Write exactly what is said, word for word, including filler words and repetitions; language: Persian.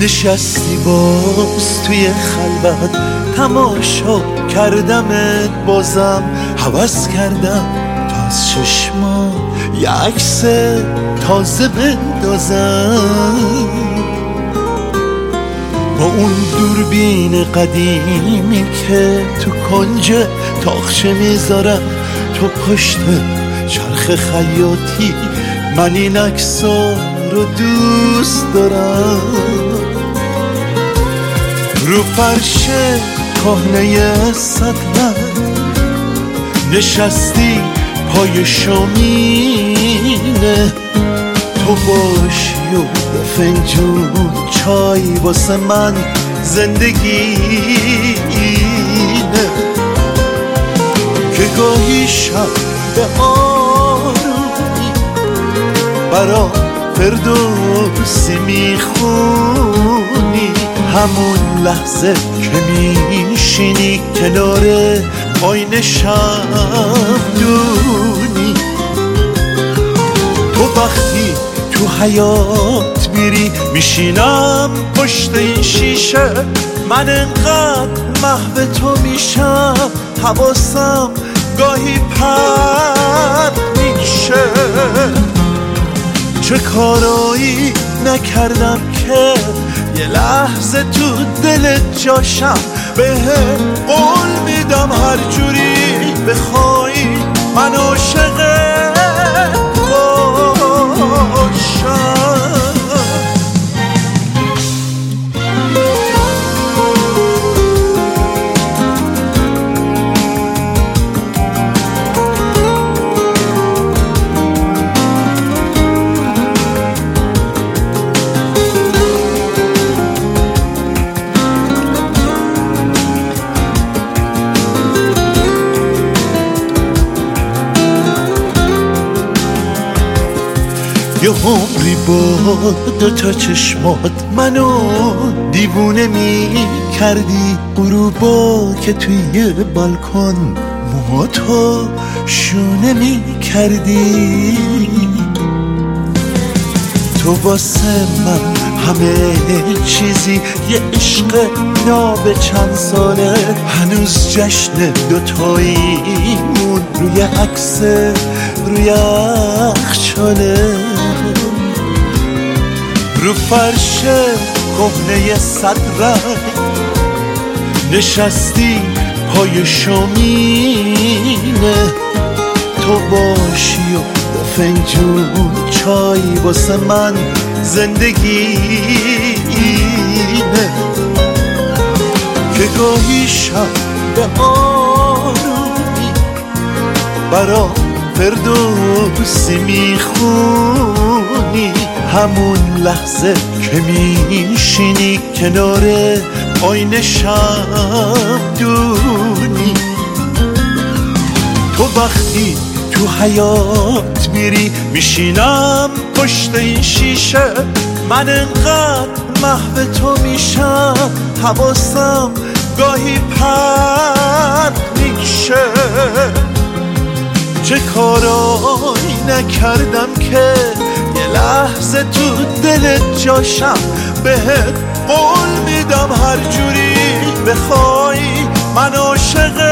نشستی باز توی خلوت، تماشا کردمت بازم، هوس کردم تا از چشما یه عکس تازه بندازم. با اون دوربین قدیمی که تو کنج تاقچه میذارم، تو پشت چرخ خیاطی، من این عکسا رو دوست دارم. رو فرش کهنه صدمت نشستی پای شامینه، تو باشی و فنجون چای واسه من زندگی اینه که گاهی شب به آرومی برا فردوسی میخونی، همون لحظه که میشینی کنار آینه شمدونی. تو وقتی تو حیات میری میشینم پشت این شیشه، من انقدر محو تو میشم حواسم گاهی پرت میشه. چه کارایی نکردم که یه لحظه تو دلت جاشم، بهت قول میدم هر جوری بخوای من عاشقت باشم. یه عمری با دوتا چشمات منو دیوونه می کردی، غروبا که توی بالکن موهاتو شونه می کردی. تو واسه من همه چیزی، یه عشق ناب چند ساله، هنوز جشن دوتاییمون روی عکس روی یخچاله. رو فرش کهنه صد رنگ نشستی پای شامینه، تو باشی و فنجون چای واسه من زندگی اینه که گاهی شب به آرومی برا فردوسی میخونی، همون لحظه که میشینی کنار آینه شمدونی. تو وقتی تو حیات میری میشینم پشت این شیشه، من انقدر محو تو میشم حواسم گاهی پرت میشه. چه کارایی نکردم که یه لحظه تو دلت جاشم، بهت قول میدم هر جوری بخوای من عاشقت